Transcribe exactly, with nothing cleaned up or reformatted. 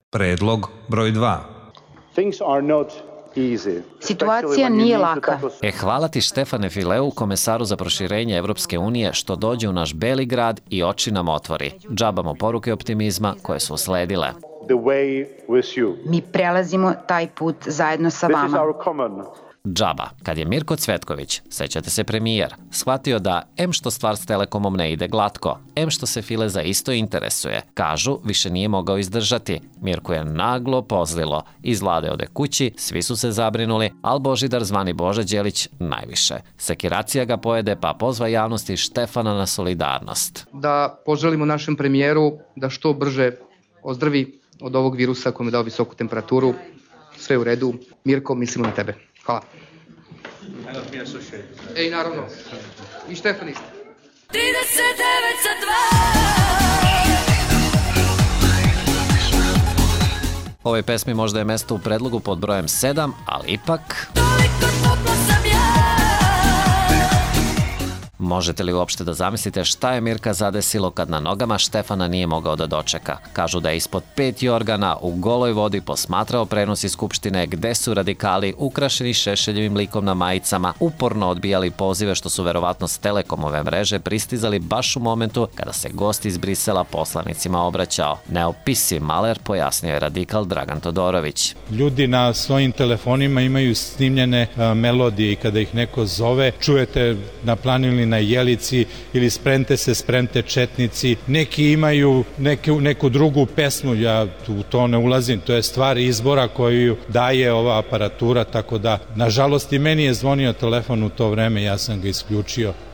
Predlog broj dva. Situacija nije laka. E, hvala ti Štefane Fileu, komesaru za proširenje Evropske unije, što dođe u naš beli grad i oči nam otvori. Džabamo poruke optimizma koje su usledile. Mi prelazimo taj put zajedno sa vama. Džaba, kad je Mirko Cvetković, sećate se premijer, shvatio da em što stvar s Telekomom ne ide glatko, em što se File za isto interesuje, kažu, više nije mogao izdržati. Mirko je naglo pozlilo, iz Vlade ode kući, svi su se zabrinuli, al Božidar zvani Boža Đelić najviše. Sekiracija ga pojede pa pozva javnosti Štefana na solidarnost. Da poželimo našem premijeru da što brže ozdravi od ovog virusa koji mu je dao visoku temperaturu. Sve u redu. Mirko, mislimo na tebe. Hvala. Ej, naravno. I Štefan isto. trideset devet za dva. Ovoj pesmi možda je mesto u predlogu pod brojem sedam, ali ipak... Možete li uopšte da zamislite šta je Mirka zadesilo kad na nogama Štefana nije mogao da dočeka? Kažu da je ispod pet jorgana u goloj vodi posmatrao prenos iz Skupštine gde su radikali ukrašeni Šešeljevim likom na majicama uporno odbijali pozive što su verovatno s Telekomove mreže pristizali baš u momentu kada se gost iz Brisela poslanicima obraćao. Neopisiv maler, pojasnio je radikal Dragan Todorović. Ljudi na svojim telefonima imaju snimljene a, melodije i kada ih neko zove, čujete na planu ili na Jelici ili sprente se, sprente četnici. Neki imaju neku, neku drugu pesmu, ja u to ne ulazim, to je stvar izbora koju daje ova aparatura, tako da, nažalost, i meni je zvonio telefon u to vreme, ja sam ga isključio.